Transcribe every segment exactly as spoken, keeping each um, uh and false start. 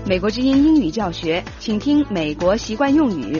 美国之音英语教学，请听美国习惯用语。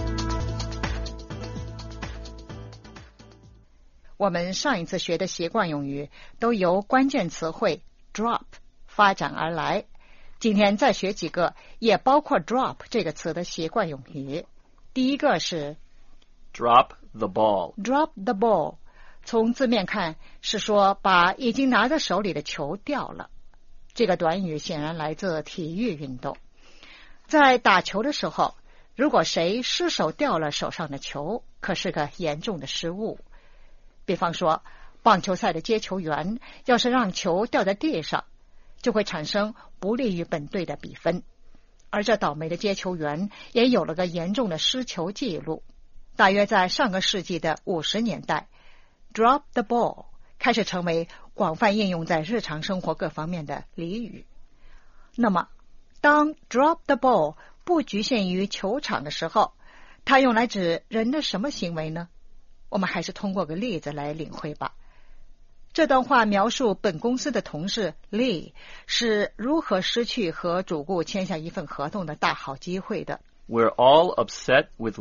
我们上一次学的习惯用语都由关键词汇 drop 发展而来，今天再学几个也包括 drop 这个词的习惯用语。第一个是 drop the ball. drop the ball， 从字面看是说把已经拿在手里的球掉了。这个短语显然来自体育运动。在打球的时候，如果谁失手掉了手上的球，可是个严重的失误。比方说，棒球赛的接球员要是让球掉在地上，就会产生不利于本队的比分。而这倒霉的接球员也有了个严重的失球记录。大约在上个世纪的五十年代 ，drop the ball 开始成为广泛应用在日常生活各方面的俚语。那么，当 drop the ball 不局限于球场的时候，它用来指人的什么行为呢？我们还是通过个例子来领会吧。这段话描述本公司的同事 Lee 是如何失去和主顾签下一份合同的大好机会的。 We're all upset with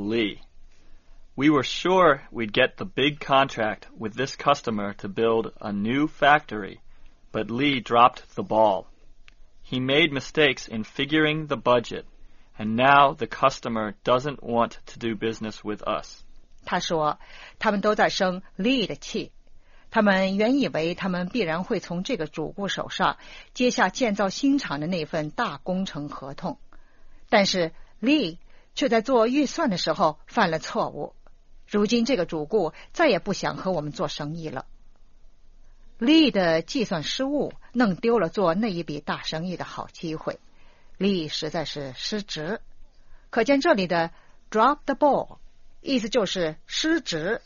Lee.We were sure we'd get the big contract with this customer to build a new factory, but Lee dropped the ball. He made mistakes in figuring the budget, and now the customer doesn't want to do business with us. 他说，他们都在生 Lee 的气。他们原以为他们必然会从这个主顾手上接下建造新厂的那份大工程合同，但是 Lee 却在做预算的时候犯了错误。如今这个主顾再也不想和我们做生意了。Lee 的计算失误弄丢了做那一笔大生意的好机会。Lee 实在是失职。可见这里的 drop the ball 意思就是失职。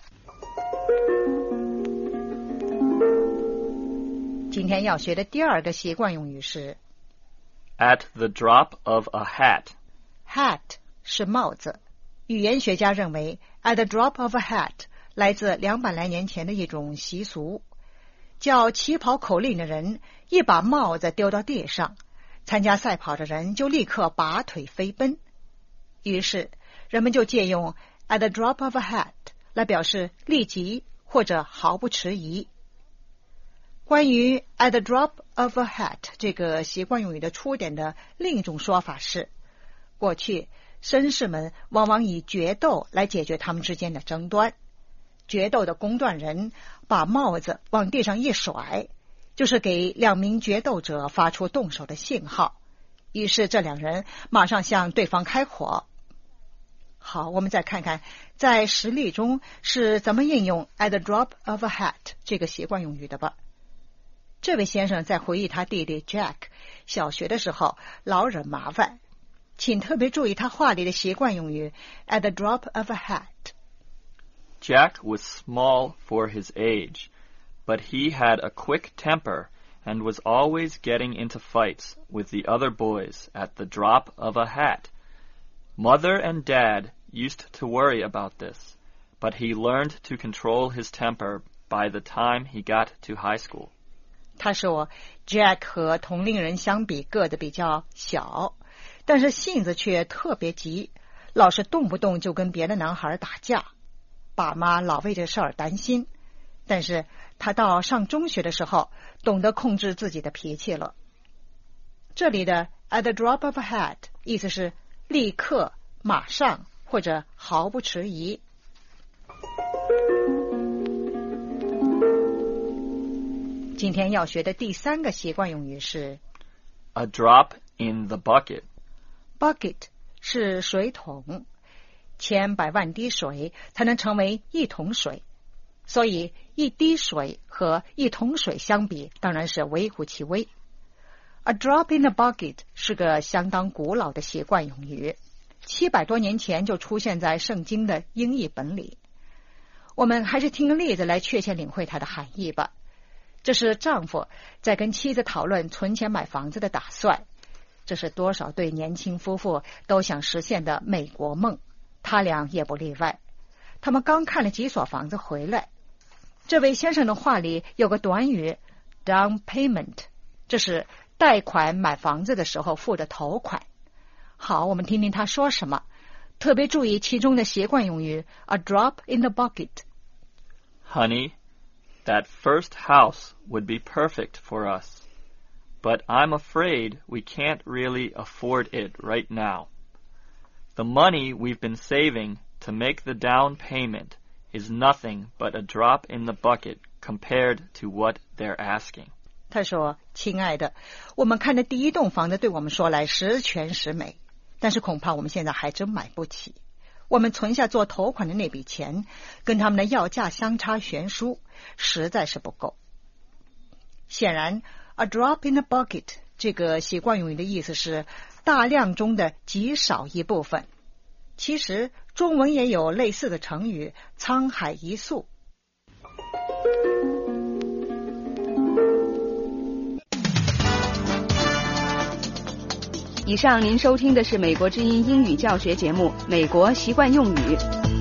今天要学的第二个习惯用语是 At the drop of a hat. Hat 是帽子。语言学家认为 at the drop of a hat 来自两百来年前的一种习俗，叫起跑口令的人一把帽子丢到地上，参加赛跑的人就立刻拔腿飞奔。于是人们就借用 at the drop of a hat 来表示立即或者毫不迟疑。关于 at the drop of a hat 这个习惯用语的出典的另一种说法是，过去绅士们往往以决斗来解决他们之间的争端。决斗的公断人把帽子往地上一甩，就是给两名决斗者发出动手的信号，于是这两人马上向对方开火。好，我们再看看在实例中是怎么应用 at the drop of a hat 这个习惯用语的吧。这位先生在回忆他弟弟 Jack 小学的时候老惹麻烦，请特别注意他话里的习惯用语 at the drop of a hat. Jack was small for his age, but he had a quick temper and was always getting into fights with the other boys at the drop of a hat. Mother and Dad used to worry about this, but he learned to control his temper by the time he got to high school. 他说 Jack 和同龄人相比个子比较小，但是性子却特别急，老是动不动就跟别的男孩打架。爸妈老为这事儿担心，但是他到上中学的时候懂得控制自己的脾气了。这里的 at the drop of a hat 意思是立刻、马上或者毫不迟疑。今天要学的第三个习惯用语是 A drop in the bucket.Bucket 是水桶，千百万滴水才能成为一桶水，所以一滴水和一桶水相比当然是微乎其微。A drop in the bucket 是个相当古老的习惯用语，七百多年前就出现在圣经的英译本里。我们还是听个例子来确切领会它的含义吧。这是丈夫在跟妻子讨论存钱买房子的打算，这是多少对年轻夫妇都想实现的美国梦，他俩也不例外。他们刚看了几所房子回来。这位先生的话里有个短语 down payment， 这是贷款买房子的时候付的头款。好，我们听听他说什么，特别注意其中的习惯用语 a drop in the bucket。Honey, that first house would be perfect for us, but I'm afraid we can't really afford it right now. The money we've been saving to make the down payment is nothing but a drop in the bucket compared to what they're asking. 他说，亲爱的，我们看的第一栋房子对我们说来十全十美，但是恐怕我们现在还真买不起。我们存下做头款的那笔钱，跟他们的要价相差悬殊，实在是不够。显然 a drop in the bucket 这个习惯用语的意思是大量中的极少一部分。其实中文也有类似的成语沧海一粟。 以上您收听的是美国之音英语教学节目《美国习惯用语》。